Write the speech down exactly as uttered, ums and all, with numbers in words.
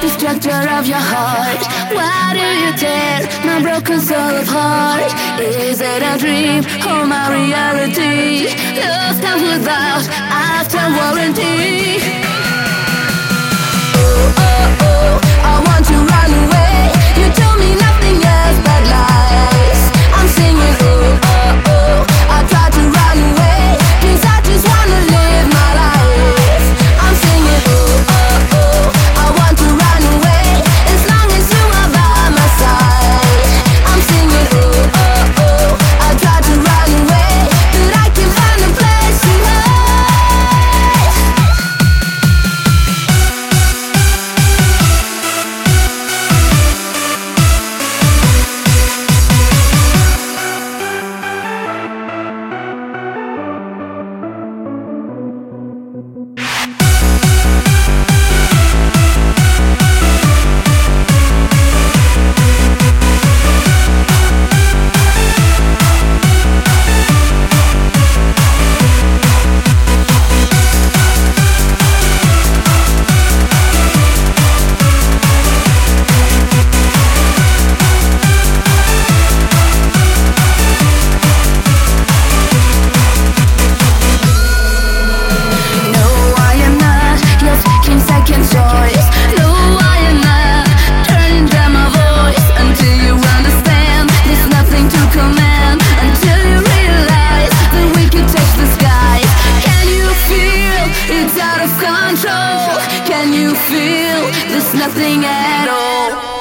the structure of your heart? Why do you tear my broken soul apart? Is it a dream or my reality? Love comes without after warranty. Oh, oh, oh, I want to run away. You told me nothing else but lies. I'm singing oh, oh, oh, I try to run away, 'cause I just wanna live my life. I'm singing oh, oh, oh, I want to run away, as long as you are by my side. I'm singing oh, oh, oh, I try to run away, but I can't find a place to hide. It's out of control. Can you feel there's nothing at all?